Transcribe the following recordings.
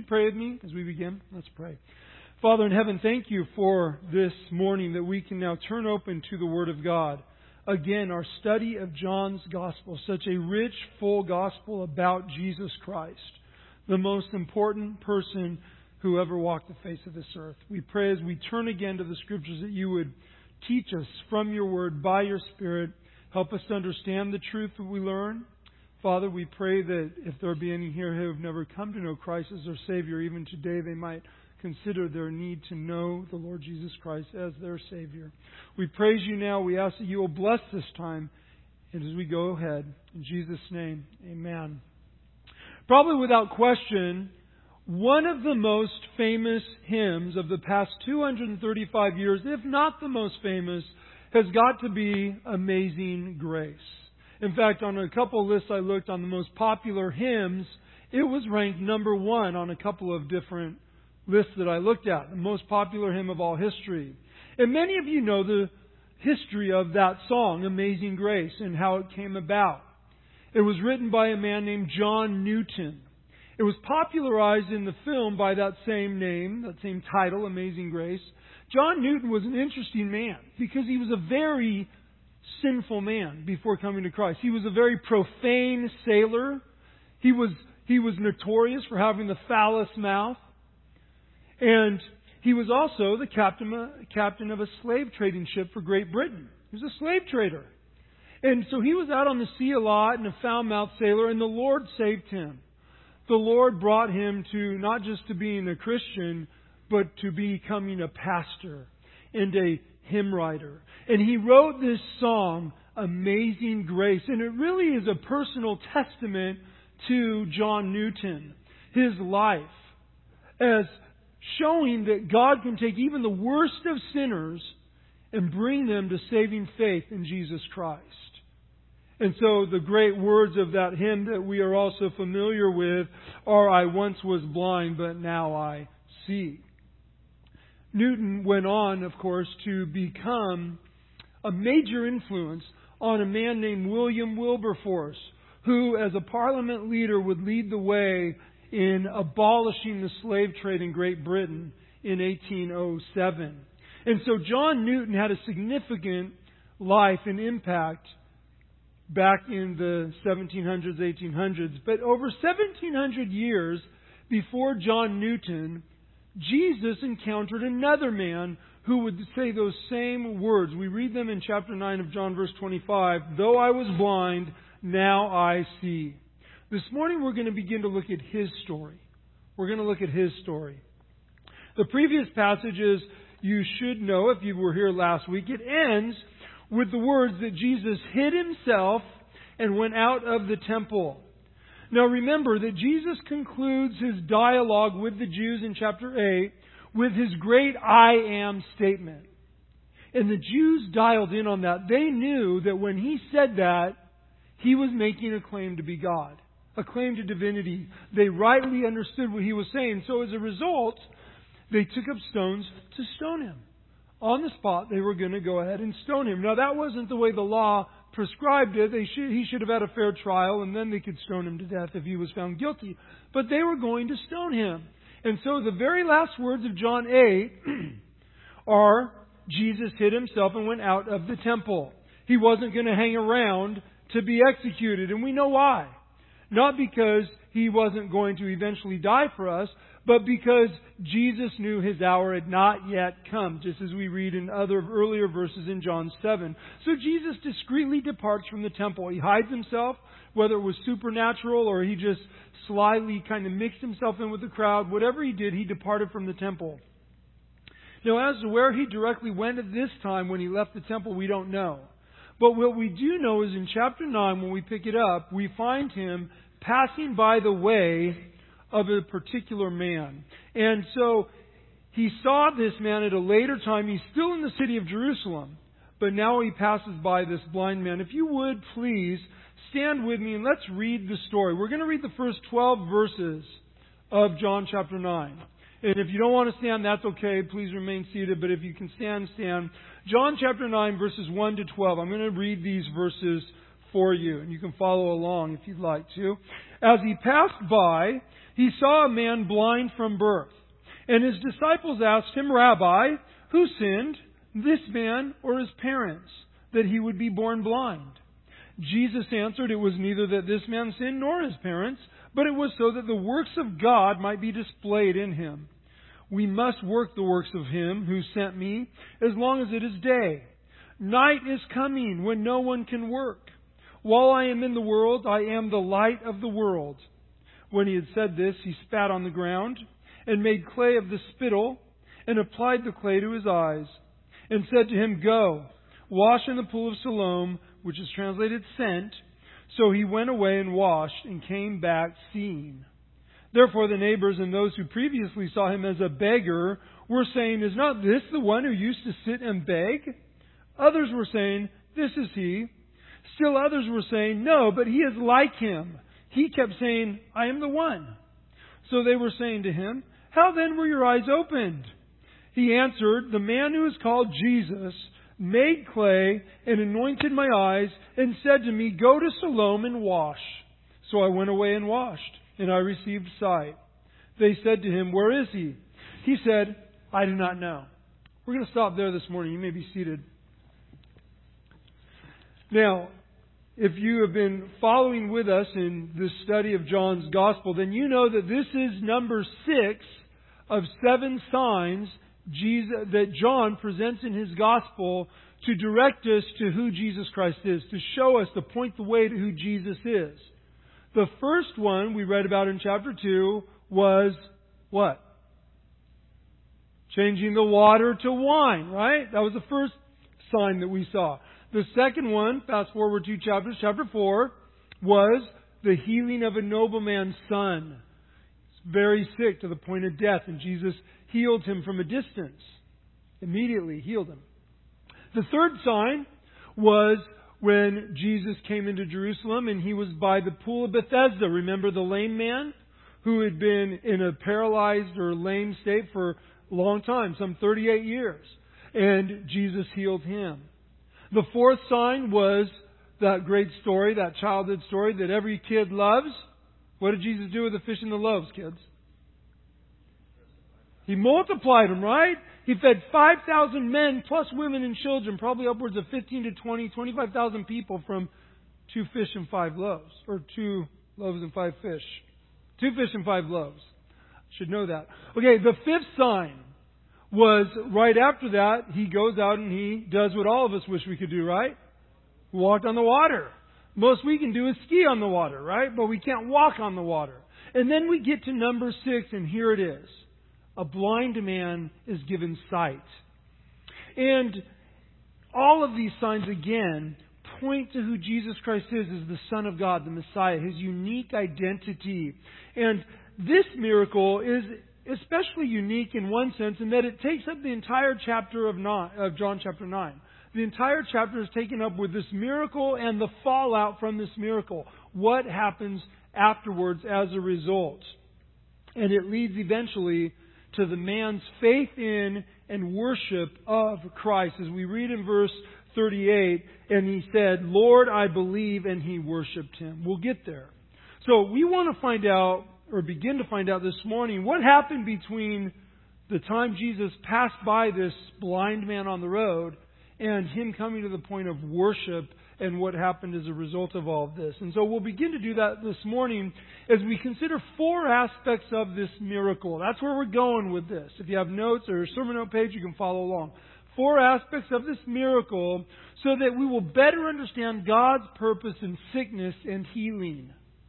pray with me as we begin? Let's pray. Father in heaven, thank you for this morning that we can now turn open to the Word of God. Again, our study of John's Gospel, such a rich, full Gospel about Jesus Christ, the most important person who ever walked the face of this earth. We pray as we turn again to the Scriptures that you would teach us from your Word by your Spirit. Help us to understand the truth that we learn. Father, we pray that if there be any here who have never come to know Christ as their Savior, even today they might consider their need to know the Lord Jesus Christ as their Savior. We praise you now. We ask that you will bless this time and as we go ahead. In Jesus' name, amen. Probably without question, one of the most famous hymns of the past 235 years, if not the most famous, has got to be Amazing Grace. In fact, on a couple of lists I looked on the most popular hymns, it was ranked number one on a couple of different lists that I looked at. The most popular hymn of all history. And many of you know the history of that song, Amazing Grace, and how it came about. It was written by a man named John Newton. It was popularized in the film by that same name, that same title, Amazing Grace. John Newton was an interesting man because he was a very sinful man before coming to Christ. He was a very profane sailor. He was notorious for having the foulest mouth. And he was also the captain of a slave trading ship for Great Britain. He was a slave trader. And so he was out on the sea a lot and a foul-mouthed sailor, and the Lord saved him. The Lord brought him to not just to being a Christian, but to becoming a pastor and a hymn writer. And he wrote this song, Amazing Grace. And it really is a personal testament to John Newton, his life, as showing that God can take even the worst of sinners and bring them to saving faith in Jesus Christ. And so the great words of that hymn that we are also familiar with are, I once was blind, but now I see. Newton went on, of course, to become a major influence on a man named William Wilberforce, who, as a Parliament leader, would lead the way in abolishing the slave trade in Great Britain in 1807. And so John Newton had a significant life and impact back in the 1700s, 1800s. But over 1700 years before John Newton, Jesus encountered another man who would say those same words. We read them in chapter 9 of John, verse 25. Though I was blind, now I see. This morning we're going to begin to look at his story. We're going to look at his story. The previous passages you should know if you were here last week. It ends with the words that Jesus hid himself and went out of the temple. Now remember that Jesus concludes his dialogue with the Jews in chapter 8 with his great I am statement. And the Jews dialed in on that. They knew that when he said that, he was making a claim to be God, a claim to divinity. They rightly understood what he was saying. So as a result, they took up stones to stone him. On the spot, they were going to go ahead and stone him. Now that wasn't the way the law prescribed it. He should have had a fair trial, and then they could stone him to death if he was found guilty. But they were going to stone him. And so the very last words of John 8 are, Jesus hid himself and went out of the temple. He wasn't going to hang around to be executed. And we know why. Not because he wasn't going to eventually die for us, but because Jesus knew his hour had not yet come, just as we read in other earlier verses in John 7. So Jesus discreetly departs from the temple. He hides himself, whether it was supernatural or he just slyly kind of mixed himself in with the crowd. Whatever he did, he departed from the temple. Now, as to where he directly went at this time when he left the temple, we don't know. But what we do know is in chapter 9, when we pick it up, we find him passing by the way of a particular man. And so he saw this man at a later time. He's still in the city of Jerusalem, but now he passes by this blind man. If you would, please stand with me and let's read the story. We're going to read the first 12 verses of John chapter 9. And if you don't want to stand, that's okay. Please remain seated. But if you can stand, stand. John chapter 9, verses 1 to 12. I'm going to read these verses for you, and you can follow along if you'd like to. As he passed by, he saw a man blind from birth. And his disciples asked him, Rabbi, who sinned, this man or his parents, that he would be born blind? Jesus answered, it was neither that this man sinned nor his parents, but it was so that the works of God might be displayed in him. We must work the works of him who sent me as long as it is day. Night is coming when no one can work. While I am in the world, I am the light of the world. When he had said this, he spat on the ground and made clay of the spittle and applied the clay to his eyes and said to him, Go, wash in the pool of Siloam, which is translated sent. So he went away and washed and came back seeing. Therefore the neighbors and those who previously saw him as a beggar were saying, Is not this the one who used to sit and beg? Others were saying, This is he. Still others were saying, No, but he is like him. He kept saying, I am the one. So they were saying to him, How then were your eyes opened? He answered, The man who is called Jesus made clay and anointed my eyes and said to me, Go to Siloam and wash. So I went away and washed, and I received sight. They said to him, Where is he? He said, I do not know. We're going to stop there this morning. You may be seated. Now, if you have been following with us in this study of John's Gospel, then you know that this is number 6 of 7 signs that John presents in his Gospel to direct us to who Jesus Christ is, to show us, to point the way to who Jesus is. The first one we read about in chapter 2 was what? Changing the water to wine, right? That was the first sign that we saw. The second one, fast forward 2 chapters, chapter 4, was the healing of a nobleman's son. He's very sick to the point of death, and Jesus healed him from a distance. Immediately healed him. The third sign was when Jesus came into Jerusalem and he was by the pool of Bethesda. Remember the lame man who had been in a paralyzed or lame state for a long time, some 38 years. And Jesus healed him. The fourth sign was that great story, that childhood story that every kid loves. What did Jesus do with the fish and the loaves, kids? He multiplied them, right? He fed 5,000 men plus women and children, probably upwards of 15 to 20, 25,000 people from 2 fish and 5 loaves. Or 2 loaves and 5 fish. 2 fish and 5 loaves. Should know that. Okay, the fifth sign was right after that, he goes out and he does what all of us wish we could do, right? Walked on the water. Most we can do is ski on the water, right? But we can't walk on the water. And then we get to number 6, and here it is. A blind man is given sight. And all of these signs, again, point to who Jesus Christ is as the Son of God, the Messiah, His unique identity. And this miracle is especially unique in one sense in that it takes up the entire chapter of John chapter 9. The entire chapter is taken up with this miracle and the fallout from this miracle. What happens afterwards as a result? And it leads eventually to the man's faith in and worship of Christ. As we read in verse 38, and he said, Lord, I believe, and he worshipped him. We'll get there. So we want to find out, or begin to find out this morning, what happened between the time Jesus passed by this blind man on the road and him coming to the point of worship and what happened as a result of all of this. And so we'll begin to do that this morning as we consider 4 aspects of this miracle. That's where we're going with this. If you have notes or a sermon note page, you can follow along. 4 aspects of this miracle so that we will better understand God's purpose in sickness and healing.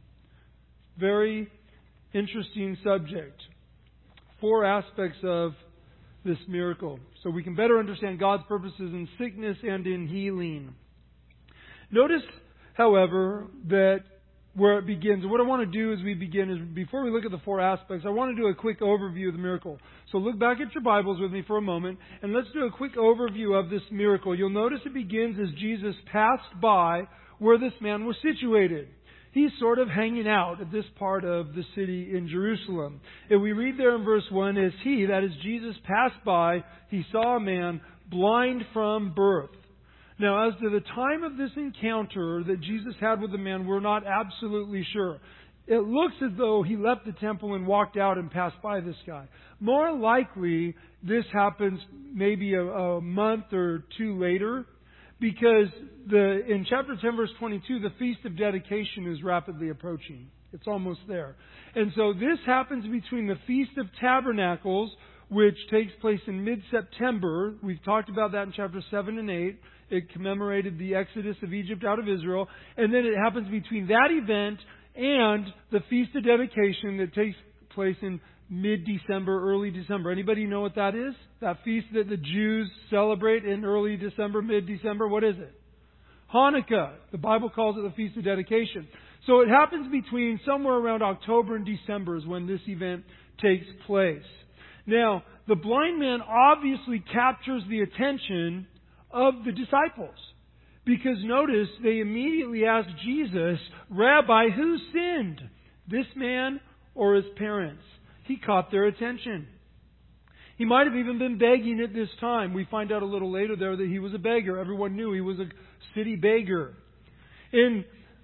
Very interesting subject. 4 aspects of this miracle so we can better understand God's purposes in sickness and in healing. Notice, however, that where it begins, what I want to do as we begin is, before we look at the 4 aspects, I want to do a quick overview of the miracle. So look back at your Bibles with me for a moment, and let's do a quick overview of this miracle. You'll notice it begins as Jesus passed by where this man was situated. He's sort of hanging out at this part of the city in Jerusalem. And we read there in verse 1, as he, that is Jesus, passed by, he saw a man blind from birth. Now, as to the time of this encounter that Jesus had with the man, we're not absolutely sure. it looks as though he left the temple and walked out and passed by this guy. More likely, this happens maybe a month or two later, because in chapter 10, verse 22, the Feast of Dedication is rapidly approaching. It's almost there. And so this happens between the Feast of Tabernacles, which takes place in mid-September. We've talked about that in chapter 7 and 8. It commemorated the exodus of Egypt out of Israel. And then it happens between that event and the Feast of Dedication that takes place in mid-December, early December. Anybody know what that is? That feast that the Jews celebrate in early December, mid-December. What is it? Hanukkah. The Bible calls it the Feast of Dedication. So it happens between somewhere around October and December is when this event takes place. Now, the blind man obviously captures the attention of the disciples. Because notice, they immediately ask Jesus, Rabbi, who sinned? This man or his parents? He caught their attention. He might have even been begging at this time. We find out a little later there that he was a beggar. Everyone knew he was a city beggar. And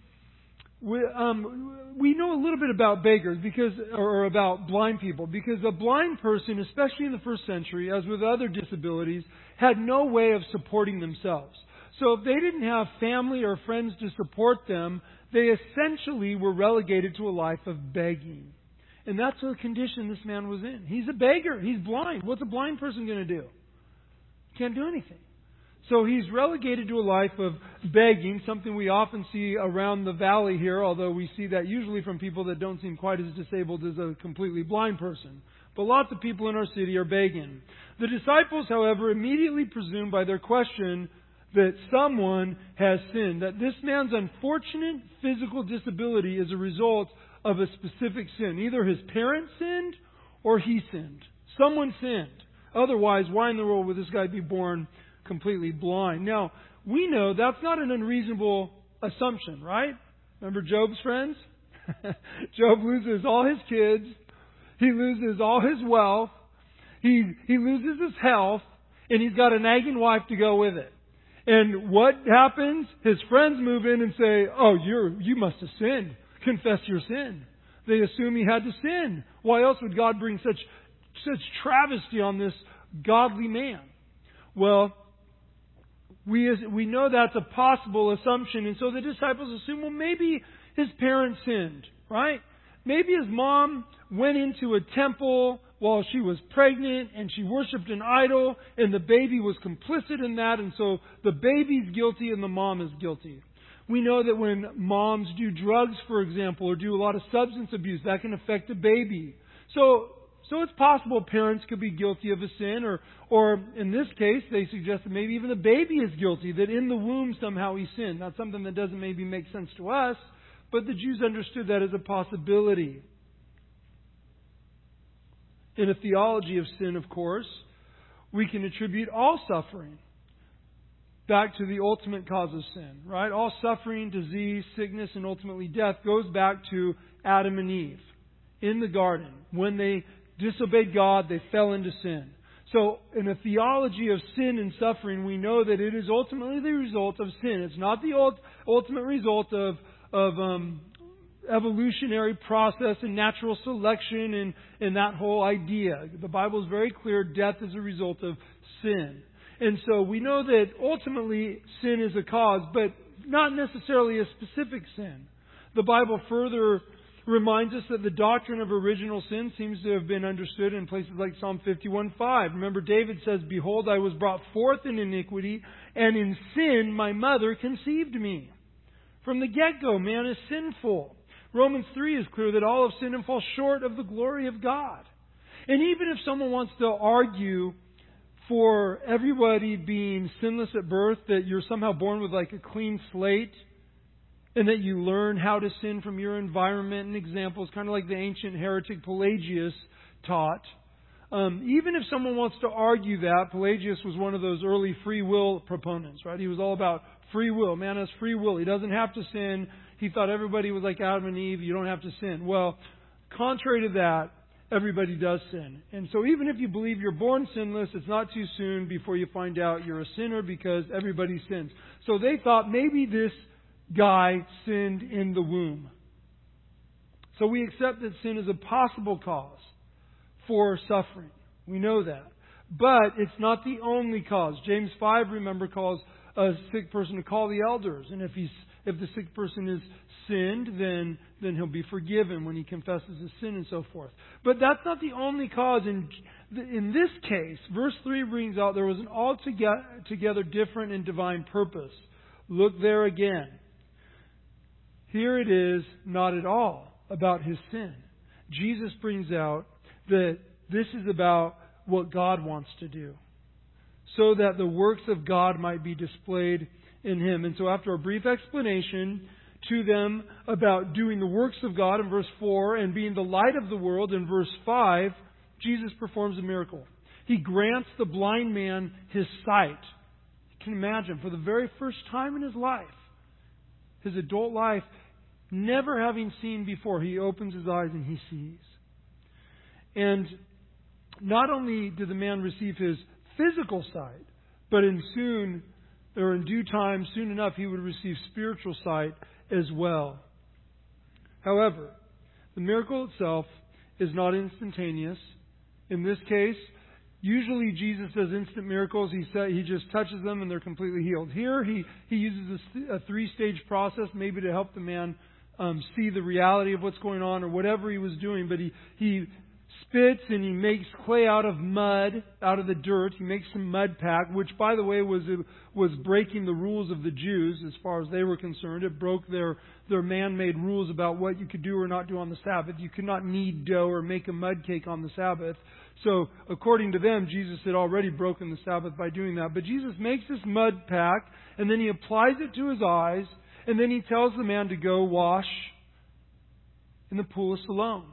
we know a little bit about beggars or about blind people, because a blind person, especially in the first century, as with other disabilities, had no way of supporting themselves. So if they didn't have family or friends to support them, they essentially were relegated to a life of begging. And that's the condition this man was in. He's a beggar. He's blind. What's a blind person going to do? Can't do anything. So he's relegated to a life of begging, something we often see around the valley here, although we see that usually from people that don't seem quite as disabled as a completely blind person. But lots of people in our city are begging. The disciples, however, immediately presume by their question that someone has sinned, that this man's unfortunate physical disability is a result of a specific sin. Either his parents sinned or he sinned. Someone sinned. Otherwise, why in the world would this guy be born completely blind? Now, we know that's not an unreasonable assumption, right? Remember Job's friends? Job loses all his kids. He loses all his wealth. He loses his health. And he's got a nagging wife to go with it. And what happens? His friends move in and say, oh, you must have sinned. Confess your sin. They assume he had to sin. Why else would God bring such travesty on this godly man? Well, we know that's a possible assumption, and so the disciples assume, well, maybe his parents sinned, right? Maybe his mom went into a temple while she was pregnant and she worshipped an idol, and the baby was complicit in that, and so the baby's guilty and the mom is guilty. We know that when moms do drugs, for example, or do a lot of substance abuse, that can affect the baby. So it's possible parents could be guilty of a sin, or in this case, they suggest that maybe even the baby is guilty, that in the womb somehow he sinned. That's something that doesn't maybe make sense to us, but the Jews understood that as a possibility. In a theology of sin, of course, we can attribute all suffering back to the ultimate cause of sin, right? All suffering, disease, sickness, and ultimately death goes back to Adam and Eve in the garden. When they disobeyed God, they fell into sin. So in a theology of sin and suffering, we know that it is ultimately the result of sin. It's not the ultimate result of evolutionary process and natural selection and that whole idea. The Bible is very clear, death is a result of sin. And so we know that ultimately sin is a cause, but not necessarily a specific sin. The Bible further reminds us that the doctrine of original sin seems to have been understood in places like Psalm 51:5. Remember, David says, Behold, I was brought forth in iniquity, and in sin my mother conceived me. From the get-go, man is sinful. Romans 3 is clear that all have sinned and fall short of the glory of God. And even if someone wants to argue for everybody being sinless at birth, that you're somehow born with like a clean slate, and that you learn how to sin from your environment and examples, kind of like the ancient heretic Pelagius taught. Even if someone wants to argue that, Pelagius was one of those early free will proponents, right? He was all about free will. Man has free will. He doesn't have to sin. He thought everybody was like Adam and Eve. You don't have to sin. Well, contrary to that, everybody does sin. And so even if you believe you're born sinless, it's not too soon before you find out you're a sinner, because everybody sins. So they thought maybe this guy sinned in the womb. So we accept that sin is a possible cause for suffering. We know that. But it's not the only cause. James 5, remember, calls a sick person to call the elders. And if the sick person is sinned, then he'll be forgiven when he confesses his sin and so forth. But that's not the only cause. In this case, verse 3 brings out there was an altogether different and divine purpose. Look there again. Here it is not at all about his sin. Jesus brings out that this is about what God wants to do, so that the works of God might be displayed in him. And so after a brief explanation to them about doing the works of God in verse 4 and being the light of the world in verse 5, Jesus performs a miracle. He grants the blind man his sight. You can imagine, for the very first time in his life, his adult life, never having seen before, he opens his eyes and he sees. And not only did the man receive his physical sight, but in due time, soon enough, he would receive spiritual sight as well. However, the miracle itself is not instantaneous. In this case, usually Jesus does instant miracles. He just touches them and they're completely healed. Here, he uses a three-stage process, maybe to help the man see the reality of what's going on or whatever he was doing. But he spits and he makes clay out of mud, out of the dirt. He makes some mud pack, which, by the way, was breaking the rules of the Jews as far as they were concerned. It broke their man-made rules about what you could do or not do on the Sabbath. You could not knead dough or make a mud cake on the Sabbath. So, according to them, Jesus had already broken the Sabbath by doing that. But Jesus makes this mud pack, and then he applies it to his eyes, and then he tells the man to go wash in the pool of Siloam.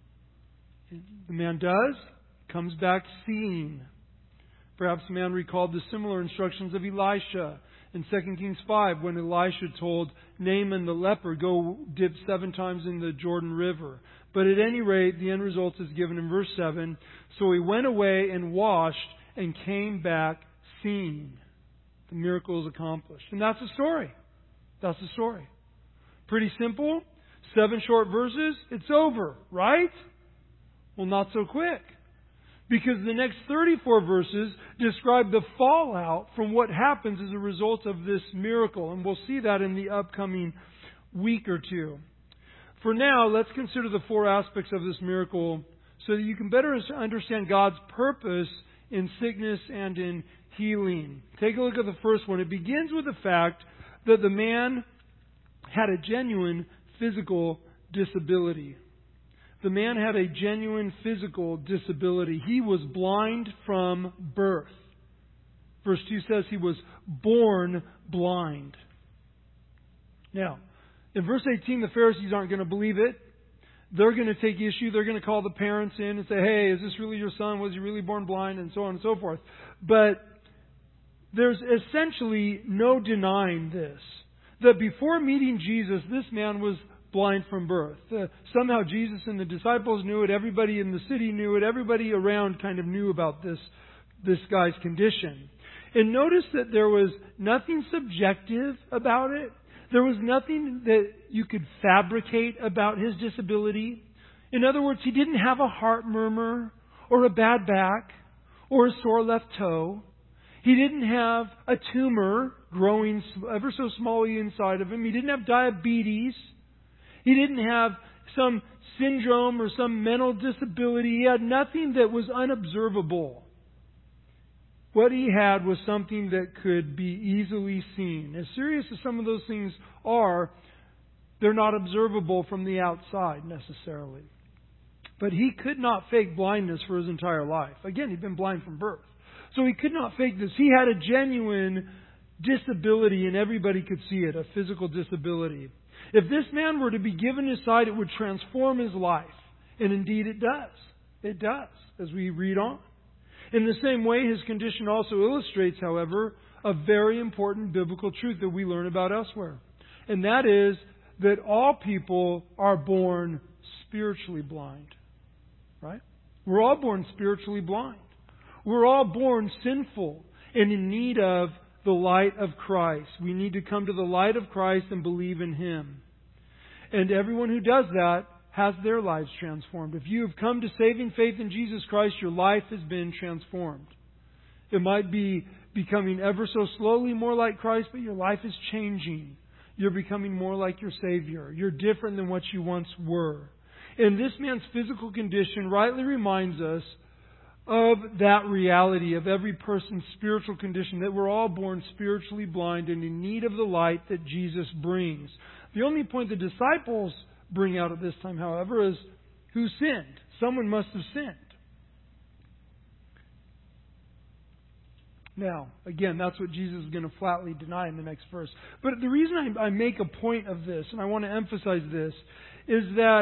The man does, comes back seeing. Perhaps the man recalled the similar instructions of Elisha in 2 Kings 5 when Elisha told Naaman the leper, go dip 7 times in the Jordan River. But at any rate, the end result is given in verse 7. So he went away and washed and came back seeing. The miracle is accomplished. And that's the story. That's the story. Pretty simple. 7 short verses. It's over, right? Well, not so quick. Because the next 34 verses describe the fallout from what happens as a result of this miracle. And we'll see that in the upcoming week or two. For now, let's consider the 4 aspects of this miracle so that you can better understand God's purpose in sickness and in healing. Take a look at the first one. It begins with the fact that the man had a genuine physical disability. The man had a genuine physical disability. He was blind from birth. Verse 2 says he was born blind. Now, in verse 18, the Pharisees aren't going to believe it. They're going to take issue. They're going to call the parents in and say, hey, is this really your son? Was he really born blind? And so on and so forth. But there's essentially no denying this. That before meeting Jesus, this man was blind from birth. Somehow Jesus and the disciples knew it. Everybody in the city knew it. Everybody around kind of knew about this guy's condition. And notice that there was nothing subjective about it. There was nothing that you could fabricate about his disability. In other words, he didn't have a heart murmur or a bad back or a sore left toe. He didn't have a tumor growing ever so smallly inside of him. He didn't have diabetes. He didn't have some syndrome or some mental disability. He had nothing that was unobservable. What he had was something that could be easily seen. As serious as some of those things are, they're not observable from the outside necessarily. But he could not fake blindness for his entire life. Again, he'd been blind from birth. So he could not fake this. He had a genuine disability and everybody could see it, a physical disability. If this man were to be given his sight, it would transform his life. And indeed it does. It does, as we read on. In the same way, his condition also illustrates, however, a very important biblical truth that we learn about elsewhere. And that is that all people are born spiritually blind. Right? We're all born spiritually blind. We're all born sinful and in need of the light of Christ. We need to come to the light of Christ and believe in Him. And everyone who does that has their lives transformed. If you have come to saving faith in Jesus Christ, your life has been transformed. It might be becoming ever so slowly more like Christ, but your life is changing. You're becoming more like your Savior. You're different than what you once were. And this man's physical condition rightly reminds us of that reality of every person's spiritual condition, that we're all born spiritually blind and in need of the light that Jesus brings. The only point the disciples bring out at this time, however, is who sinned? Someone must have sinned. Now, again, that's what Jesus is going to flatly deny in the next verse. But the reason I make a point of this, and I want to emphasize this, is that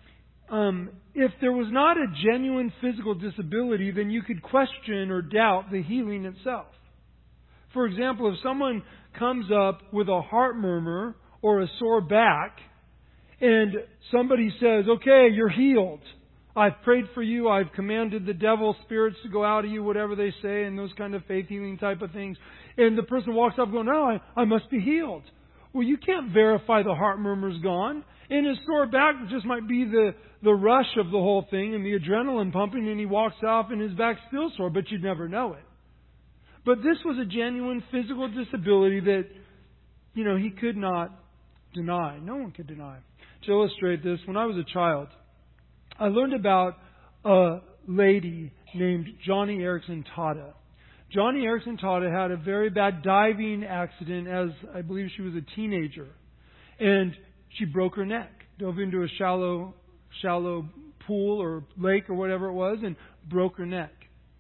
if there was not a genuine physical disability, then you could question or doubt the healing itself. For example, if someone comes up with a heart murmur or a sore back, and somebody says, okay, you're healed. I've prayed for you. I've commanded the devil spirits to go out of you, whatever they say, and those kind of faith healing type of things. And the person walks up going, no, I must be healed. Well, you can't verify the heart murmur's gone. And his sore back just might be the rush of the whole thing and the adrenaline pumping, and he walks off and his back's still sore, but you'd never know it. But this was a genuine physical disability that, he could not deny. No one could deny. To illustrate this, when I was a child, I learned about a lady named Joni Eareckson Tada. Joni Eareckson Tada had a very bad diving accident as I believe she was a teenager. And she broke her neck, dove into a shallow pool or lake or whatever it was, and broke her neck.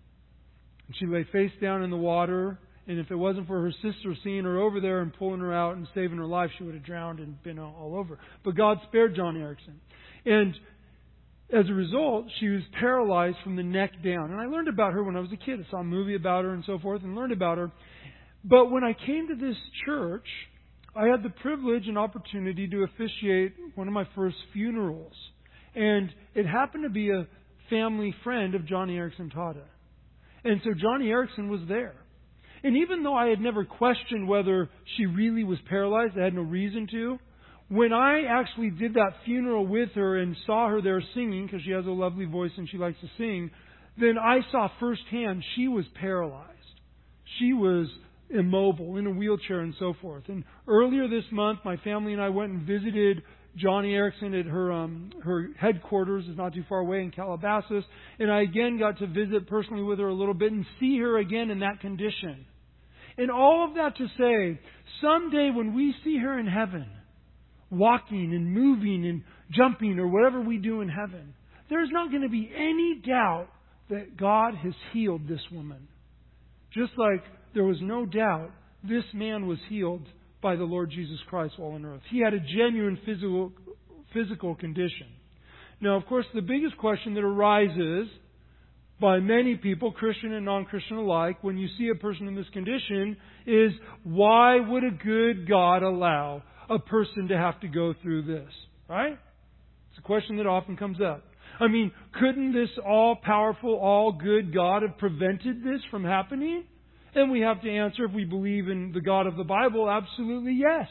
And she lay face down in the water, and if it wasn't for her sister seeing her over there and pulling her out and saving her life, she would have drowned and been all over. But God spared Joni Eareckson. And as a result, she was paralyzed from the neck down. And I learned about her when I was a kid. I saw a movie about her and so forth and learned about her. But when I came to this church, I had the privilege and opportunity to officiate one of my first funerals. And it happened to be a family friend of Joni Eareckson Tada. And so Joni Eareckson was there. And even though I had never questioned whether she really was paralyzed, I had no reason to, when I actually did that funeral with her and saw her there singing, because she has a lovely voice and she likes to sing, then I saw firsthand she was paralyzed. She was immobile, in a wheelchair and so forth. And earlier this month, my family and I went and visited Joni Eareckson at her headquarters, is not too far away in Calabasas, and I again got to visit personally with her a little bit and see her again in that condition. And all of that to say, someday when we see her in heaven, walking and moving and jumping or whatever we do in heaven, there's not going to be any doubt that God has healed this woman. Just like there was no doubt this man was healed by the Lord Jesus Christ while on earth. He had a genuine physical condition. Now, of course, the biggest question that arises by many people, Christian and non-Christian alike, when you see a person in this condition is, why would a good God allow a person to have to go through this? Right? It's a question that often comes up. I mean, couldn't this all-powerful, all-good God have prevented this from happening? And we have to answer, if we believe in the God of the Bible, absolutely yes.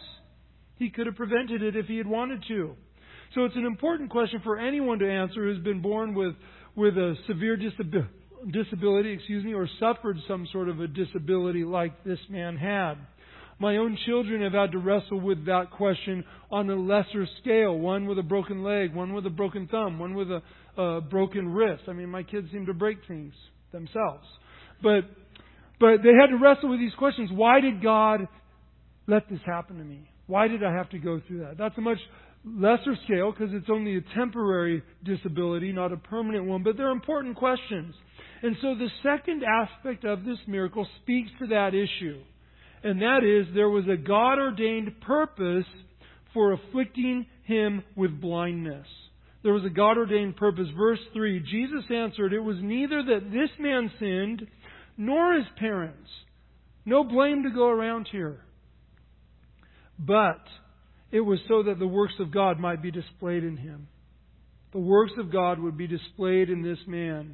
He could have prevented it if He had wanted to. So it's an important question for anyone to answer who's been born with a severe disability, or suffered some sort of a disability like this man had. My own children have had to wrestle with that question on a lesser scale. One with a broken leg, one with a broken thumb, one with a broken wrist. I mean, my kids seem to break things themselves. But they had to wrestle with these questions. Why did God let this happen to me? Why did I have to go through that? That's a much lesser scale because it's only a temporary disability, not a permanent one. But they're important questions. And so the second aspect of this miracle speaks to that issue. And that is, there was a God-ordained purpose for afflicting him with blindness. There was a God-ordained purpose. Verse 3, Jesus answered, "It was neither that this man sinned, nor his parents." No blame to go around here. But it was so that the works of God might be displayed in him. The works of God would be displayed in this man.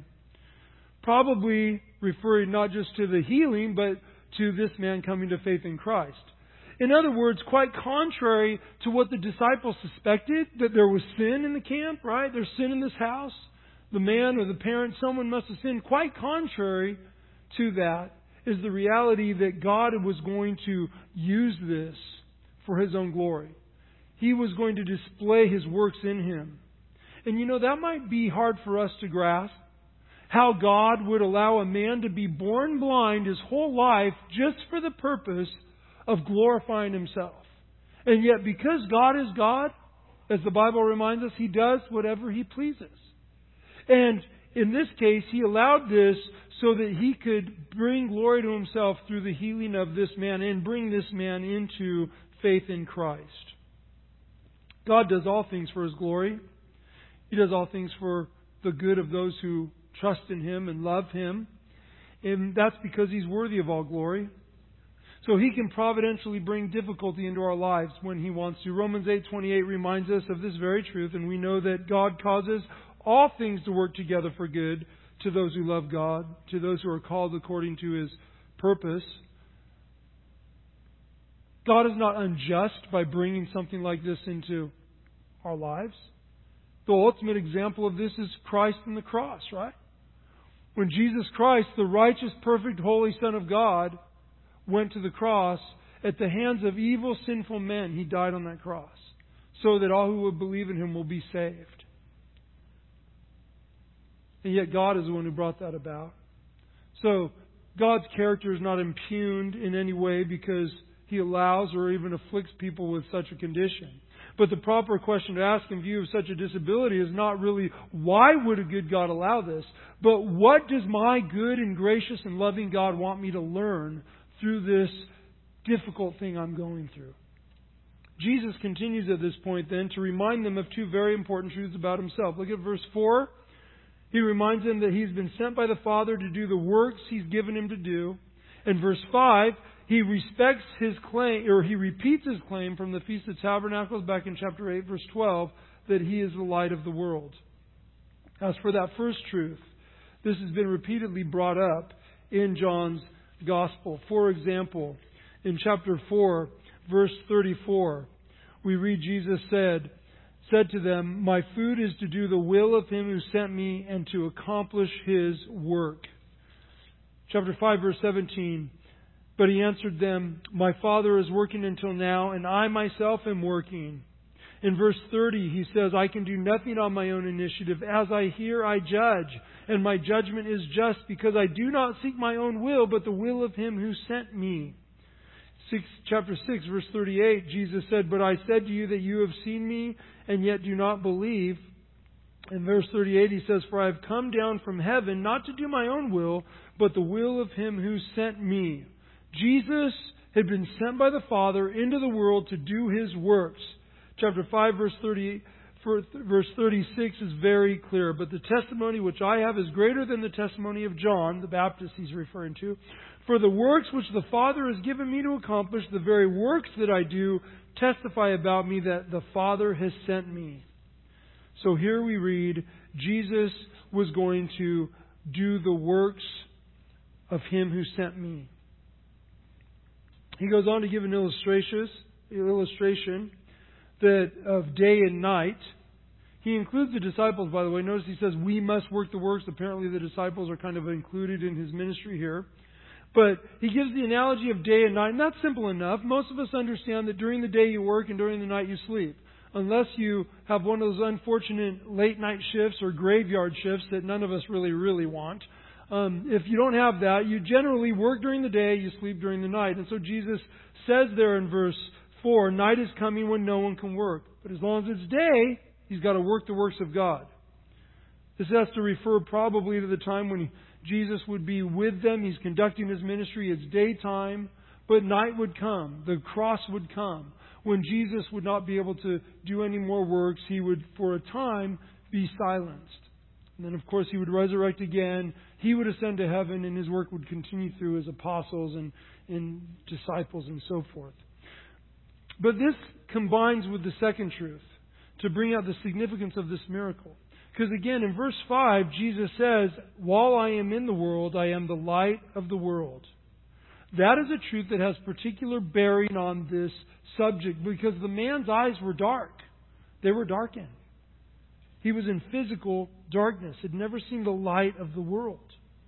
Probably referring not just to the healing, but to this man coming to faith in Christ. In other words, quite contrary to what the disciples suspected, that there was sin in the camp, right? There's sin in this house. The man or the parent, someone must have sinned. Quite contrary to that is the reality that God was going to use this for His own glory. He was going to display His works in him. And that might be hard for us to grasp. How God would allow a man to be born blind his whole life just for the purpose of glorifying Himself. And yet, because God is God, as the Bible reminds us, He does whatever He pleases. And in this case, He allowed this so that He could bring glory to Himself through the healing of this man and bring this man into faith in Christ. God does all things for His glory. He does all things for the good of those who trust in Him and love Him. And that's because He's worthy of all glory. So He can providentially bring difficulty into our lives when He wants to. Romans 8:28 reminds us of this very truth, and we know that God causes all things to work together for good to those who love God, to those who are called according to His purpose. God is not unjust by bringing something like this into our lives. The ultimate example of this is Christ on the cross, right? When Jesus Christ, the righteous, perfect, holy Son of God, went to the cross, at the hands of evil, sinful men, He died on that cross, so that all who would believe in Him will be saved. And yet God is the one who brought that about. So God's character is not impugned in any way because He allows or even afflicts people with such a condition. But the proper question to ask in view of such a disability is not really, why would a good God allow this? But what does my good and gracious and loving God want me to learn through this difficult thing I'm going through? Jesus continues at this point then to remind them of two very important truths about Himself. Look at verse 4. He reminds them that He's been sent by the Father to do the works He's given Him to do. And verse 5, He respects His claim, or He repeats His claim from the Feast of Tabernacles back in chapter 8, verse 12, that He is the light of the world. As for that first truth, this has been repeatedly brought up in John's Gospel. For example, in chapter 4, verse 34, we read Jesus said to them, "My food is to do the will of Him who sent me and to accomplish His work." Chapter 5, verse 17, "But He answered them, My Father is working until now, and I myself am working." In verse 30, He says, "I can do nothing on my own initiative. As I hear, I judge, and my judgment is just, because I do not seek my own will, but the will of Him who sent me." Chapter 6, verse 38, Jesus said, "But I said to you that you have seen me, and yet do not believe." In verse 38, He says, "For I have come down from heaven, not to do my own will, but the will of Him who sent me." Jesus had been sent by the Father into the world to do His works. Chapter 5, verse 36 is very clear. "But the testimony which I have is greater than the testimony of John," the Baptist He's referring to. "For the works which the Father has given me to accomplish, the very works that I do, testify about me that the Father has sent me." So here we read, Jesus was going to do the works of Him who sent me. He goes on to give an illustration that of day and night. He includes the disciples, by the way. Notice He says, "We must work the works." Apparently the disciples are kind of included in His ministry here. But He gives the analogy of day and night, and that's simple enough. Most of us understand that during the day you work and during the night you sleep. Unless you have one of those unfortunate late night shifts or graveyard shifts that none of us really want. If you don't have that, you generally work during the day, you sleep during the night. And so Jesus says there in verse 4, "Night is coming when no one can work." But as long as it's day, He's got to work the works of God. This has to refer probably to the time when Jesus would be with them. He's conducting His ministry. It's daytime, but night would come. The cross would come. When Jesus would not be able to do any more works, He would, for a time, be silenced. And then, of course, He would resurrect again. He would ascend to heaven, and His work would continue through His apostles and disciples and so forth. But this combines with the second truth to bring out the significance of this miracle. Because again, in verse 5, Jesus says, "While I am in the world, I am the light of the world." That is a truth that has particular bearing on this subject because the man's eyes were dark. They were darkened. He was in physical darkness. Had never seen the light of the world.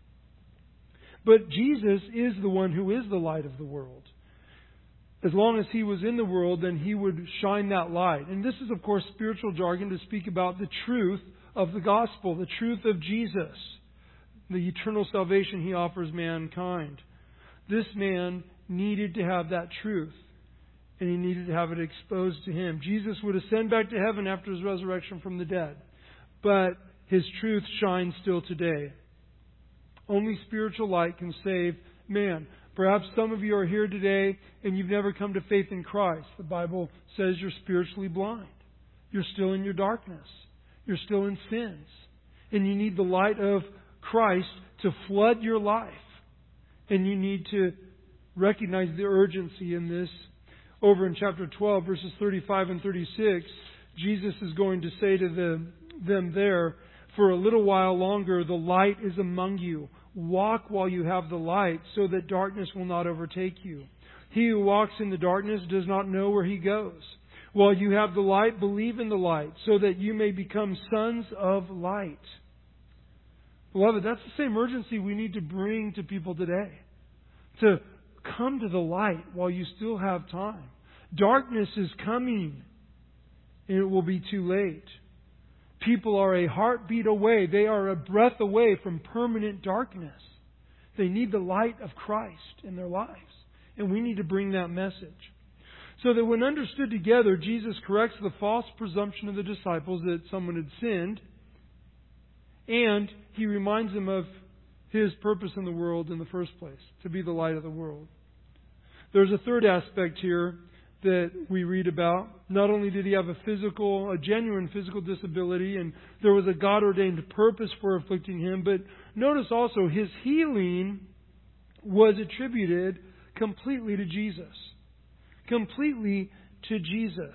But Jesus is the one who is the light of the world. As long as He was in the world, then He would shine that light. And this is, of course, spiritual jargon to speak about the truth of the gospel, the truth of Jesus, the eternal salvation He offers mankind. This man needed to have that truth, and he needed to have it exposed to him. Jesus would ascend back to heaven after His resurrection from the dead, but His truth shines still today. Only spiritual light can save man. Perhaps some of you are here today and you've never come to faith in Christ. The Bible says you're spiritually blind. You're still in your darkness. You're still in sins. And you need the light of Christ to flood your life. And you need to recognize the urgency in this. Over in chapter 12, verses 35 and 36, Jesus is going to say to them there, "For a little while longer the light is among you. Walk while you have the light, so that darkness will not overtake you. He who walks in the darkness does not know where he goes. While you have the light, believe in the light, so that you may become sons of light." Beloved, that's the same urgency we need to bring to people today. To come to the light while you still have time. Darkness is coming, and it will be too late. People are a heartbeat away. They are a breath away from permanent darkness. They need the light of Christ in their lives. And we need to bring that message. So that when understood together, Jesus corrects the false presumption of the disciples that someone had sinned. And He reminds them of His purpose in the world in the first place, to be the light of the world. There's a third aspect here that we read about. Not only did He have a genuine physical disability, and there was a God-ordained purpose for afflicting Him, but notice also His healing was attributed completely to Jesus. Completely to Jesus.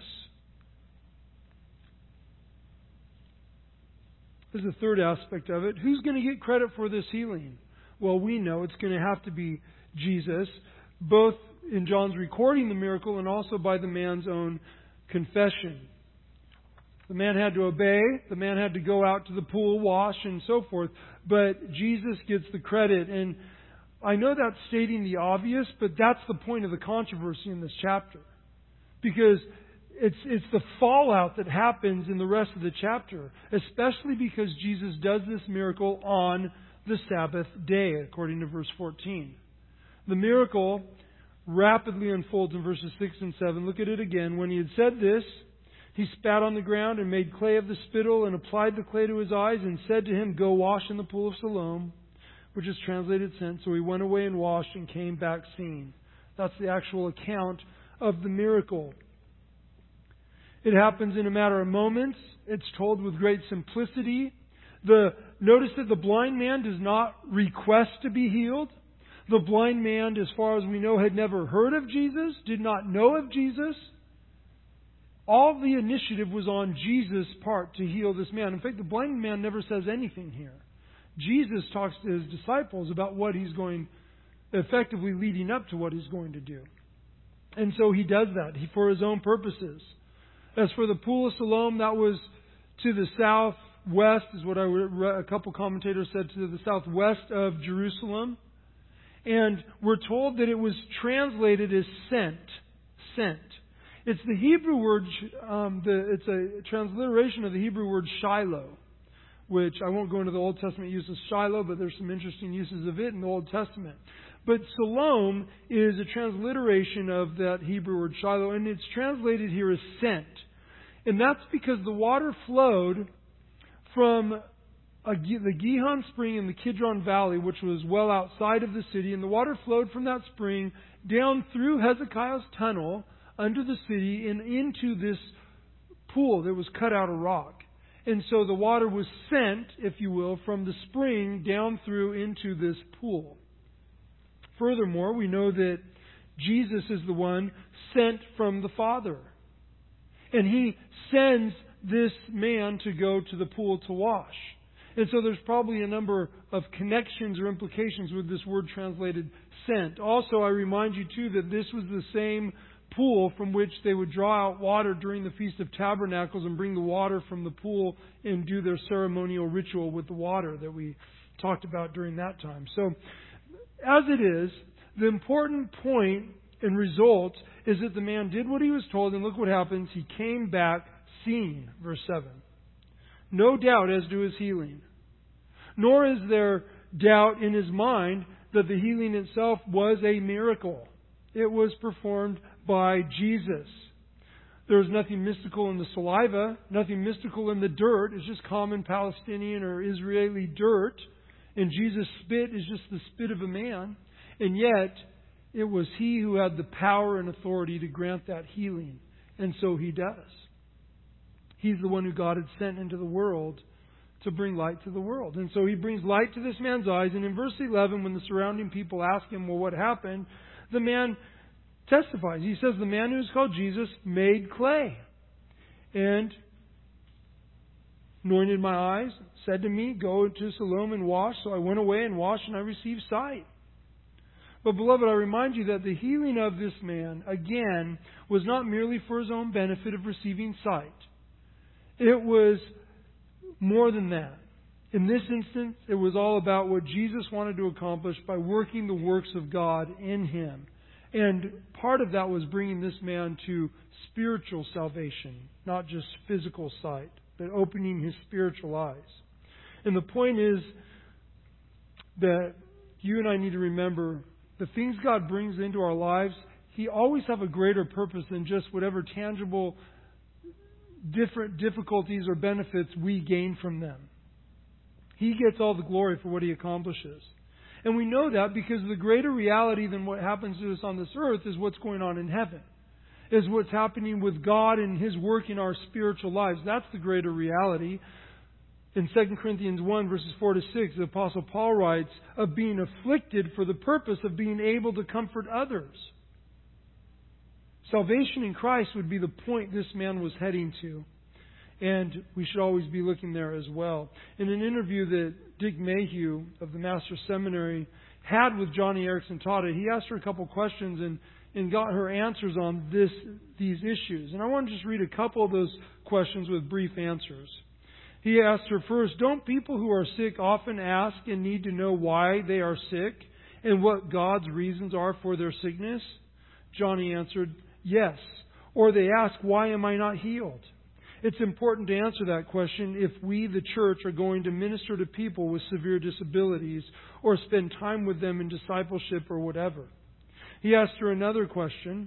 There's a third aspect of it. Who's going to get credit for this healing? Well, we know it's going to have to be Jesus, both in John's recording the miracle and also by the man's own confession. The man had to obey. The man had to go out to the pool, wash, and so forth. But Jesus gets the credit. And I know that's stating the obvious, but that's the point of the controversy in this chapter. Because it's the fallout that happens in the rest of the chapter, especially because Jesus does this miracle on the Sabbath day, according to verse 14. The miracle rapidly unfolds in verses 6 and 7. Look at it again. When He had said this, He spat on the ground and made clay of the spittle and applied the clay to his eyes and said to him, "Go wash in the pool of Siloam," which is translated sent. So he went away and washed and came back seeing. That's the actual account of the miracle. It happens in a matter of moments. It's told with great simplicity. Notice that the blind man does not request to be healed. The blind man, as far as we know, had never heard of Jesus, did not know of Jesus. All the initiative was on Jesus' part to heal this man. In fact, the blind man never says anything here. Jesus talks to His disciples about what He's going, effectively leading up to what He's going to do. And so He does that for His own purposes. As for the pool of Siloam, that was to the southwest, is what a couple commentators said, to the southwest of Jerusalem. And we're told that it was translated as sent. Sent. It's the Hebrew word, it's a transliteration of the Hebrew word Shiloh, which I won't go into the Old Testament use of Shiloh, but there's some interesting uses of it in the Old Testament. But Siloam is a transliteration of that Hebrew word Shiloh, and it's translated here as sent. And that's because the water flowed from the Gihon spring in the Kidron Valley, which was well outside of the city, and the water flowed from that spring down through Hezekiah's tunnel under the city and into this pool that was cut out of rock. And so the water was sent, if you will, from the spring down through into this pool. Furthermore, we know that Jesus is the one sent from the Father. And He sends this man to go to the pool to wash. And so there's probably a number of connections or implications with this word translated sent. Also, I remind you too that this was the same pool from which they would draw out water during the Feast of Tabernacles and bring the water from the pool and do their ceremonial ritual with the water that we talked about during that time. So, as it is, the important point and result is that the man did what he was told, and look what happens. He came back seeing, verse 7. No doubt as to his healing. Nor is there doubt in his mind that the healing itself was a miracle. It was performed by Jesus. There was nothing mystical in the saliva, nothing mystical in the dirt. It's just common Palestinian or Israeli dirt. And Jesus' spit is just the spit of a man. And yet, it was He who had the power and authority to grant that healing. And so He does. He's the one who God had sent into the world to bring light to the world. And so He brings light to this man's eyes. And in verse 11, when the surrounding people ask him, well, what happened? The man testifies. He says, the man who is called Jesus made clay and anointed my eyes, said to me, go to Siloam and wash. So I went away and washed, and I received sight. But beloved, I remind you that the healing of this man, again, was not merely for his own benefit of receiving sight. It was more than that. In this instance, it was all about what Jesus wanted to accomplish by working the works of God in him. And part of that was bringing this man to spiritual salvation, not just physical sight, but opening his spiritual eyes. And the point is that you and I need to remember the things God brings into our lives, He always have a greater purpose than just whatever tangible different difficulties or benefits we gain from them. He gets all the glory for what He accomplishes. And we know that because the greater reality than what happens to us on this earth is what's going on in heaven. Is what's happening with God and His work in our spiritual lives. That's the greater reality. In 2 Corinthians 1, verses 4 to 6, the Apostle Paul writes, of being afflicted for the purpose of being able to comfort others. Salvation in Christ would be the point this man was heading to. And we should always be looking there as well. In an interview that Dick Mayhew of the Master's Seminary had with Johnny Erickson Tada, he asked her a couple questions and got her answers on these issues. And I want to just read a couple of those questions with brief answers. He asked her first, don't people who are sick often ask and need to know why they are sick and what God's reasons are for their sickness? Johnny answered, yes. Or they ask, why am I not healed? It's important to answer that question if we, the church, are going to minister to people with severe disabilities or spend time with them in discipleship or whatever. He asked her another question.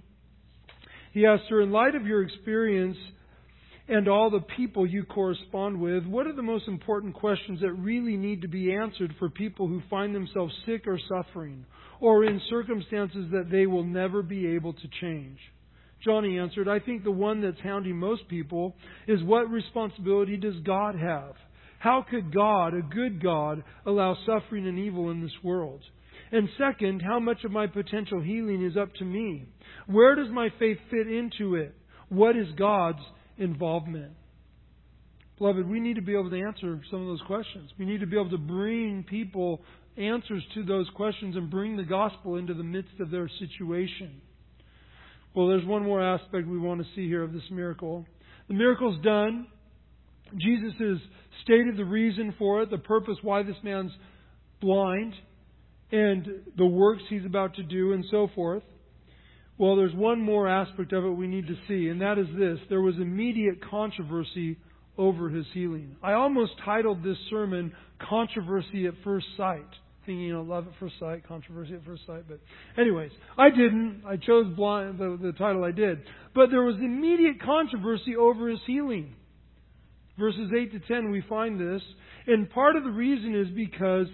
He asked her, in light of your experience and all the people you correspond with, what are the most important questions that really need to be answered for people who find themselves sick or suffering, or in circumstances that they will never be able to change? Johnny answered, I think the one that's hounding most people is what responsibility does God have? How could God, a good God, allow suffering and evil in this world? And second, how much of my potential healing is up to me? Where does my faith fit into it? What is God's involvement? Beloved, we need to be able to answer some of those questions. We need to be able to bring people answers to those questions and bring the gospel into the midst of their situation. Well, there's one more aspect we want to see here of this miracle. The miracle's done. Jesus has stated the reason for it, the purpose why this man's blind, and the works he's about to do, and so forth. Well, there's one more aspect of it we need to see, and that is this. There was immediate controversy over his healing. I almost titled this sermon, Controversy at First Sight. Thinking, love at first sight, controversy at first sight. But anyways, I didn't. I chose the title I did. But there was immediate controversy over his healing. Verses 8 to 10, we find this. And part of the reason is because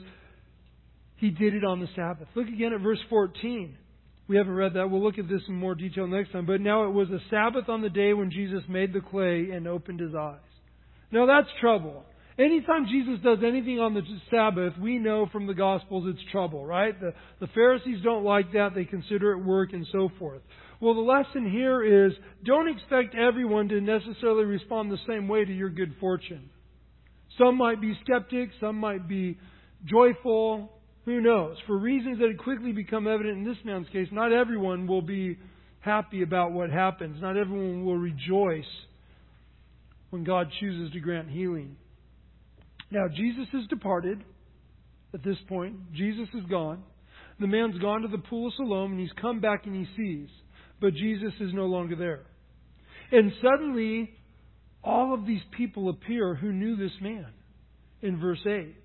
he did it on the Sabbath. Look again at verse 14. We haven't read that. We'll look at this in more detail next time. But now it was a Sabbath on the day when Jesus made the clay and opened his eyes. Now that's trouble. Anytime Jesus does anything on the Sabbath, we know from the Gospels it's trouble, right? The Pharisees don't like that. They consider it work and so forth. Well, the lesson here is don't expect everyone to necessarily respond the same way to your good fortune. Some might be skeptics, some might be joyful. Who knows? For reasons that had quickly become evident in this man's case, not everyone will be happy about what happens. Not everyone will rejoice when God chooses to grant healing. Now, Jesus has departed at this point. Jesus is gone. The man's gone to the pool of Siloam, and he's come back and he sees. But Jesus is no longer there. And suddenly, all of these people appear who knew this man in verse 8.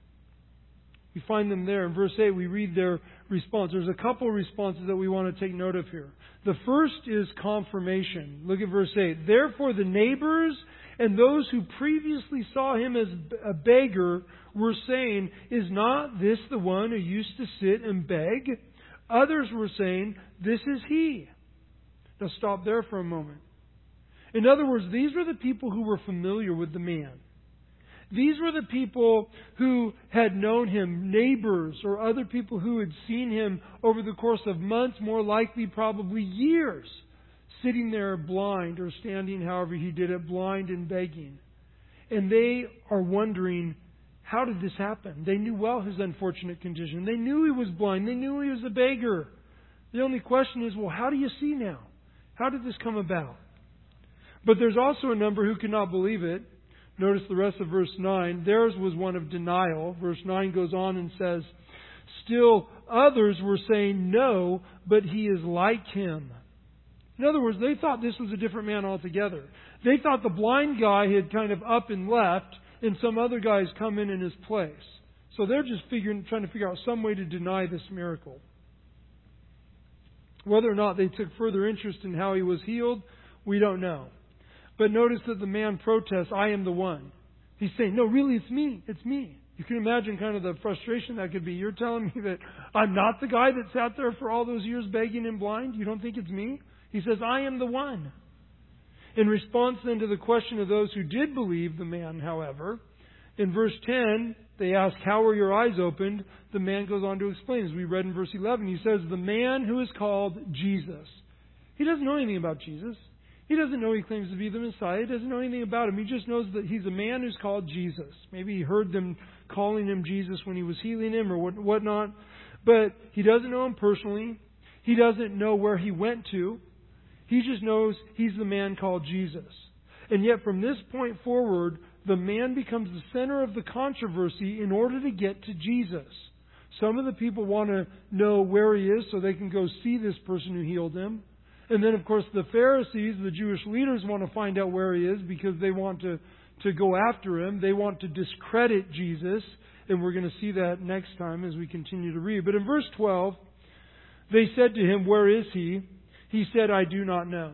We find them there. In verse 8, we read their response. There's a couple of responses that we want to take note of here. The first is confirmation. Look at verse 8. Therefore the neighbors and those who previously saw him as a beggar were saying, is not this the one who used to sit and beg? Others were saying, this is he. Now stop there for a moment. In other words, these were the people who were familiar with the man. These were the people who had known him, neighbors or other people who had seen him over the course of months, more likely probably years, sitting there blind or standing however he did it, blind and begging. And they are wondering, how did this happen? They knew well his unfortunate condition. They knew he was blind. They knew he was a beggar. The only question is, well, how do you see now? How did this come about? But there's also a number who cannot believe it. Notice the rest of verse 9. Theirs was one of denial. Verse 9 goes on and says, still others were saying, no, but he is like him. In other words, they thought this was a different man altogether. They thought the blind guy had kind of up and left, and some other guys come in his place. So they're just trying to figure out some way to deny this miracle. Whether or not they took further interest in how he was healed, we don't know. But notice that the man protests, I am the one. He's saying, no, really, it's me. It's me. You can imagine kind of the frustration that could be. You're telling me that I'm not the guy that sat there for all those years begging and blind? You don't think it's me? He says, I am the one. In response then to the question of those who did believe the man, however, in verse 10, they ask, how were your eyes opened? The man goes on to explain. As we read in verse 11, he says, the man who is called Jesus. He doesn't know anything about Jesus. He doesn't know he claims to be the Messiah. He doesn't know anything about him. He just knows that he's a man who's called Jesus. Maybe he heard them calling him Jesus when he was healing him or whatnot. But he doesn't know him personally. He doesn't know where he went to. He just knows he's the man called Jesus. And yet from this point forward, the man becomes the center of the controversy in order to get to Jesus. Some of the people want to know where he is so they can go see this person who healed him. And then, of course, the Pharisees, the Jewish leaders, want to find out where he is because they want to go after him. They want to discredit Jesus. And we're going to see that next time as we continue to read. But in verse 12, they said to him, where is he? He said, I do not know.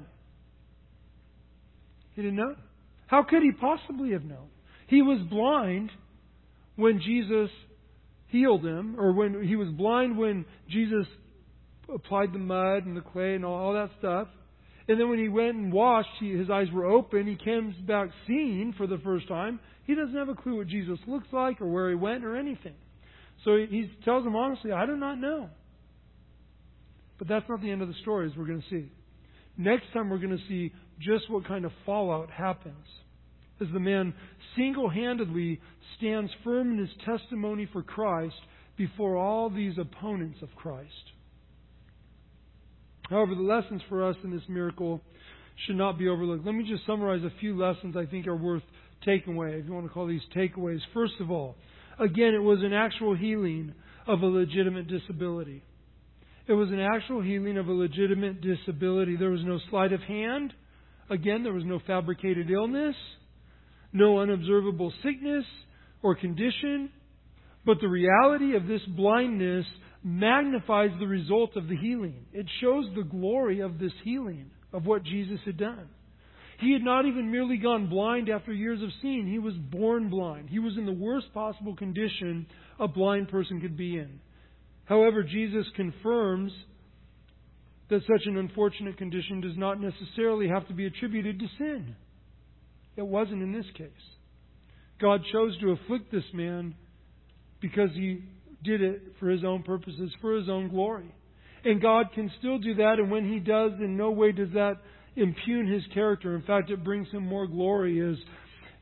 He didn't know. How could he possibly have known? He was blind when Jesus healed him, or when he was blind when Jesus applied the mud and the clay and all that stuff. And then when he went and washed, his eyes were open. He comes back seeing for the first time. He doesn't have a clue what Jesus looks like or where he went or anything. So he tells them honestly, I do not know. But that's not the end of the story, as we're going to see. Next time we're going to see just what kind of fallout happens as the man single-handedly stands firm in his testimony for Christ before all these opponents of Christ. However, the lessons for us in this miracle should not be overlooked. Let me just summarize a few lessons I think are worth taking away, if you want to call these takeaways. First of all, again, it was an actual healing of a legitimate disability. It was an actual healing of a legitimate disability. There was no sleight of hand. Again, there was no fabricated illness, no unobservable sickness or condition. But the reality of this blindness magnifies the result of the healing. It shows the glory of this healing, of what Jesus had done. He had not even merely gone blind after years of seeing. He was born blind. He was in the worst possible condition a blind person could be in. However, Jesus confirms that such an unfortunate condition does not necessarily have to be attributed to sin. It wasn't in this case. God chose to afflict this man because He did it for His own purposes, for His own glory. And God can still do that, and when He does, in no way does that impugn His character. In fact, it brings Him more glory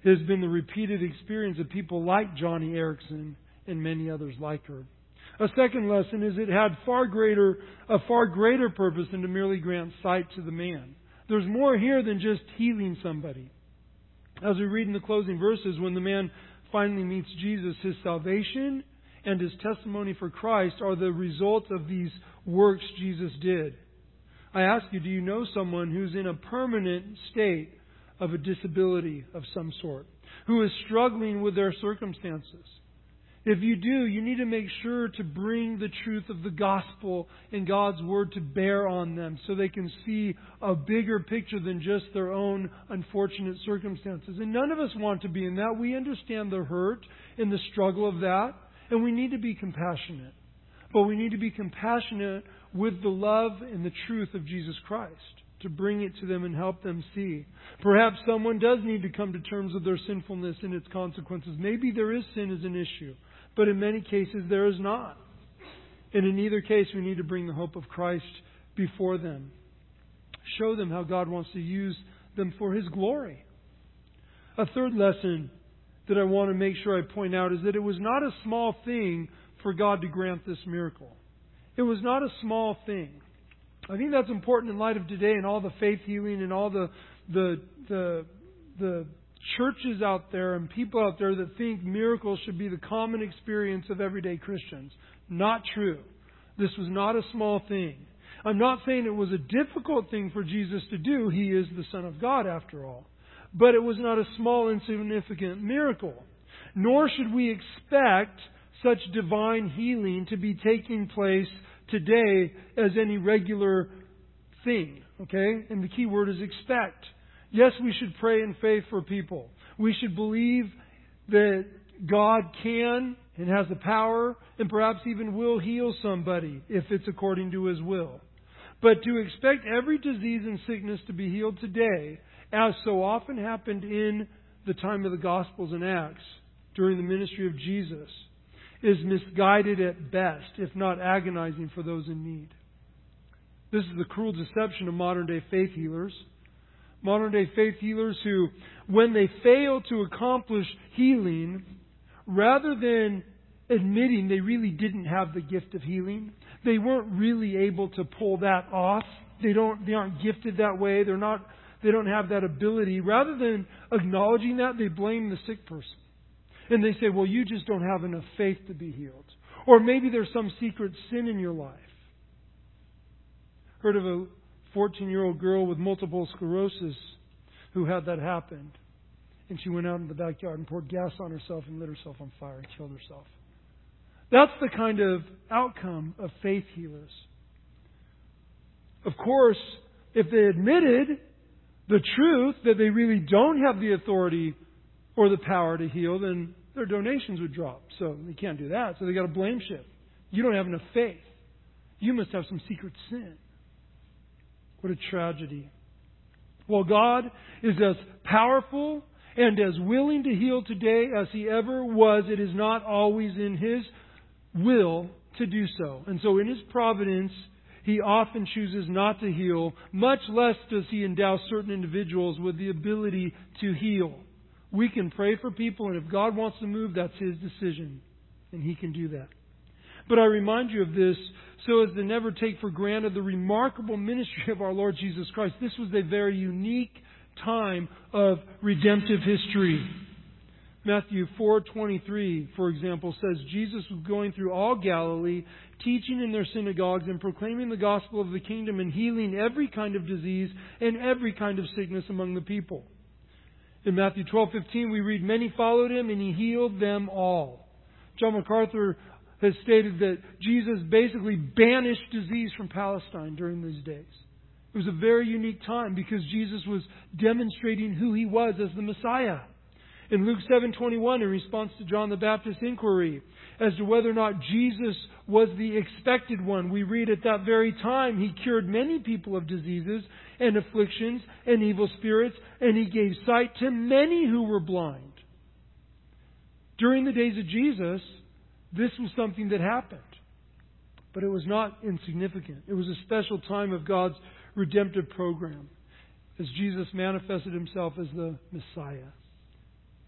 has been the repeated experience of people like Johnny Erickson and many others like her. A second lesson is it had a far greater purpose than to merely grant sight to the man. There's more here than just healing somebody. As we read in the closing verses, when the man finally meets Jesus, his salvation and his testimony for Christ are the result of these works Jesus did. I ask you, do you know someone who's in a permanent state of a disability of some sort, who is struggling with their circumstances? If you do, you need to make sure to bring the truth of the gospel and God's Word to bear on them so they can see a bigger picture than just their own unfortunate circumstances. And none of us want to be in that. We understand the hurt and the struggle of that, and we need to be compassionate. But we need to be compassionate with the love and the truth of Jesus Christ to bring it to them and help them see. Perhaps someone does need to come to terms with their sinfulness and its consequences. Maybe there is sin as an issue. But in many cases, there is not. And in either case, we need to bring the hope of Christ before them. Show them how God wants to use them for His glory. A third lesson that I want to make sure I point out is that it was not a small thing for God to grant this miracle. It was not a small thing. I think that's important in light of today and all the faith healing and all the churches out there and people out there that think miracles should be the common experience of everyday Christians. Not true. This was not a small thing. I'm not saying it was a difficult thing for Jesus to do. He is the Son of God after all. But it was not a small, insignificant miracle. Nor should we expect such divine healing to be taking place today as any regular thing. Okay? And the key word is expect. Yes, we should pray in faith for people. We should believe that God can and has the power and perhaps even will heal somebody if it's according to His will. But to expect every disease and sickness to be healed today, as so often happened in the time of the Gospels and Acts during the ministry of Jesus, is misguided at best, if not agonizing for those in need. This is the cruel deception of modern-day faith healers. Modern-day faith healers who, when they fail to accomplish healing, rather than admitting they really didn't have the gift of healing, they weren't really able to pull that off. They aren't gifted that way. They don't have that ability. Rather than acknowledging that, they blame the sick person. And they say, well, you just don't have enough faith to be healed. Or maybe there's some secret sin in your life. Heard of a 14-year-old girl with multiple sclerosis who had that happen. And she went out in the backyard and poured gas on herself and lit herself on fire and killed herself. That's the kind of outcome of faith healers. Of course, if they admitted the truth that they really don't have the authority or the power to heal, then their donations would drop. So they can't do that. So they got to blame shift. You don't have enough faith. You must have some secret sin. What a tragedy. Well, God is as powerful and as willing to heal today as He ever was. It is not always in His will to do so. And so in His providence, He often chooses not to heal, much less does He endow certain individuals with the ability to heal. We can pray for people, and if God wants to move, that's His decision. And He can do that. But I remind you of this so as to never take for granted the remarkable ministry of our Lord Jesus Christ. This was a very unique time of redemptive history. Matthew 4:23, for example, says Jesus was going through all Galilee, teaching in their synagogues and proclaiming the gospel of the kingdom and healing every kind of disease and every kind of sickness among the people. In Matthew 12:15, we read, many followed Him and He healed them all. John MacArthur has stated that Jesus basically banished disease from Palestine during these days. It was a very unique time because Jesus was demonstrating who He was as the Messiah. In Luke 7:21, in response to John the Baptist's inquiry as to whether or not Jesus was the expected one, we read at that very time He cured many people of diseases and afflictions and evil spirits, and He gave sight to many who were blind. During the days of Jesus, this was something that happened. But it was not insignificant. It was a special time of God's redemptive program as Jesus manifested Himself as the Messiah.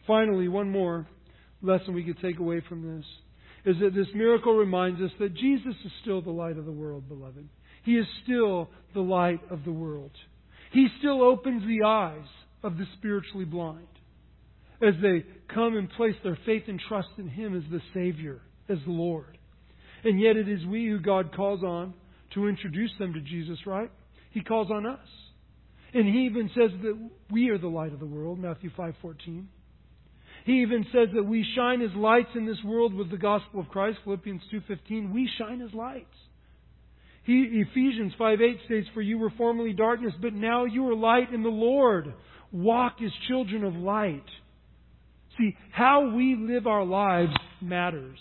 Finally, one more lesson we could take away from this is that this miracle reminds us that Jesus is still the light of the world, beloved. He is still the light of the world. He still opens the eyes of the spiritually blind as they come and place their faith and trust in Him as the Savior, as the Lord. And yet it is we who God calls on to introduce them to Jesus, right? He calls on us. And He even says that we are the light of the world, Matthew 5:14. He even says that we shine as lights in this world with the gospel of Christ, Philippians 2:15. We shine as lights. Ephesians 5:8 states, "For you were formerly darkness, but now you are light in the Lord. Walk as children of light." See, how we live our lives matters.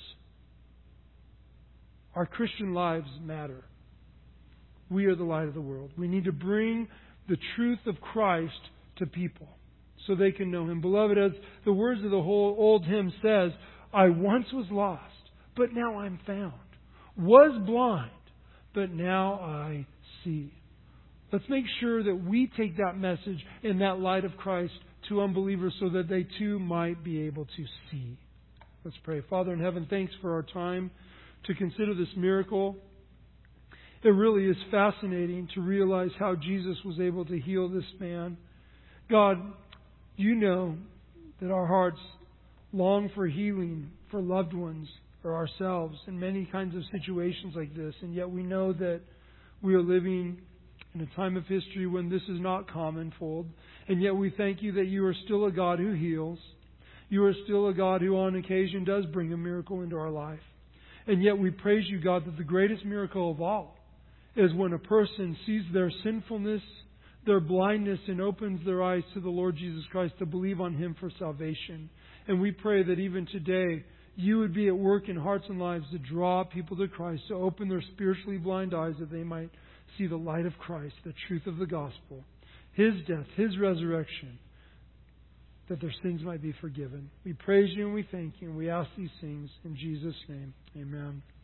Our Christian lives matter. We are the light of the world. We need to bring the truth of Christ to people so they can know Him. Beloved, as the words of the whole old hymn says, "I once was lost, but now I'm found. Was blind, but now I see." Let's make sure that we take that message and that light of Christ to unbelievers so that they too might be able to see. Let's pray. Father in heaven, thanks for our time to consider this miracle. It really is fascinating to realize how Jesus was able to heal this man. God, You know that our hearts long for healing for loved ones or ourselves in many kinds of situations like this, and yet we know that we are living in a time of history when this is not commonfold, and yet we thank You that You are still a God who heals. You are still a God who on occasion does bring a miracle into our life. And yet we praise You, God, that the greatest miracle of all is when a person sees their sinfulness, their blindness, and opens their eyes to the Lord Jesus Christ to believe on Him for salvation. And we pray that even today You would be at work in hearts and lives to draw people to Christ, to open their spiritually blind eyes that they might see the light of Christ, the truth of the gospel, His death, His resurrection, that their sins might be forgiven. We praise You and we thank You, and we ask these things in Jesus' name. Amen.